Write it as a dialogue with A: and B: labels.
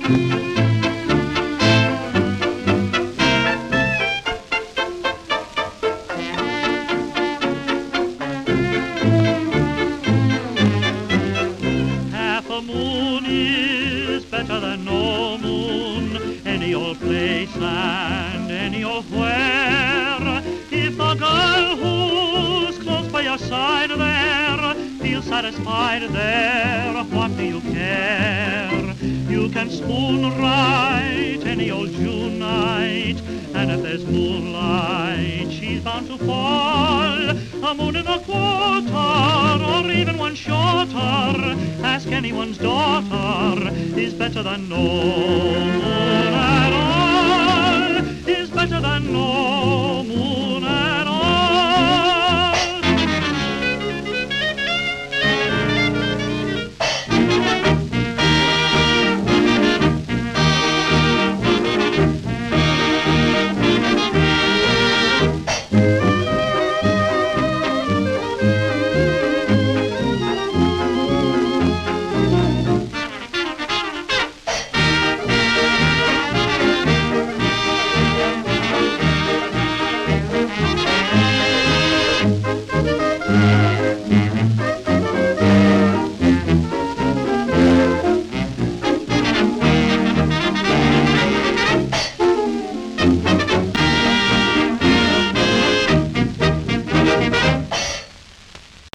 A: Half a moon is better than no moon, any old place and any old where. If the girl who's close by your side there feels satisfied there, what do you care? You can spoon right any old June night, and if there's moonlight, she's bound to fall. A moon and a quarter, or even one shorter, ask anyone's daughter, is better than no moon.